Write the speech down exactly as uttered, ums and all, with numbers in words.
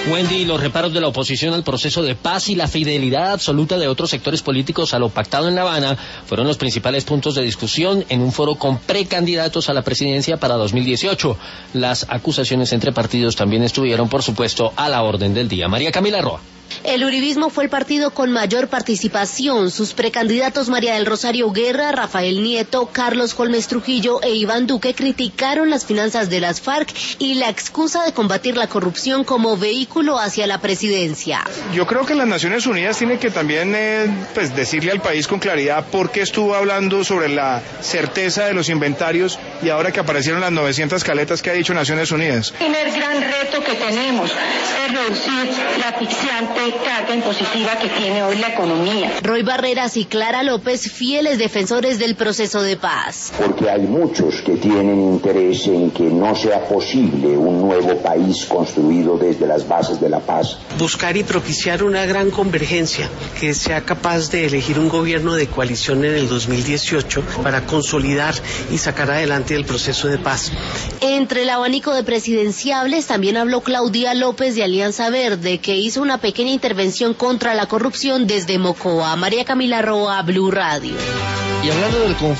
Wendy, los reparos de la oposición al proceso de paz y la fidelidad absoluta de otros sectores políticos a lo pactado en La Habana fueron los principales puntos de discusión en un foro con precandidatos a la presidencia para dos mil dieciocho. Las acusaciones entre partidos también estuvieron, por supuesto, a la orden del día. María Camila Roa. El uribismo fue el partido con mayor participación. Sus precandidatos María del Rosario Guerra, Rafael Nieto, Carlos Holmes Trujillo e Iván Duque criticaron las finanzas de las FARC y la excusa de combatir la corrupción como vehículo hacia la presidencia. Yo creo que las Naciones Unidas tienen que también eh, pues decirle al país con claridad por qué estuvo hablando sobre la certeza de los inventarios y ahora que aparecieron las novecientas caletas que ha dicho Naciones Unidas. El primer gran reto que tenemos es reducir la asfixiante carga impositiva que tiene hoy la economía. Roy Barreras y Clara López, fieles defensores del proceso de paz. Porque hay muchos que tienen interés en que no sea posible un nuevo país construido desde las bases de la paz. Buscar y propiciar una gran convergencia que sea capaz de elegir un gobierno de coalición en el dos mil dieciocho para consolidar y sacar adelante el proceso de paz. Entre el abanico de presidenciables también habló Claudia López de Alianza Verde, que hizo una pequeña intervención contra la corrupción desde Mocoa. María Camila Roa, Blue Radio. Y hablando del conflicto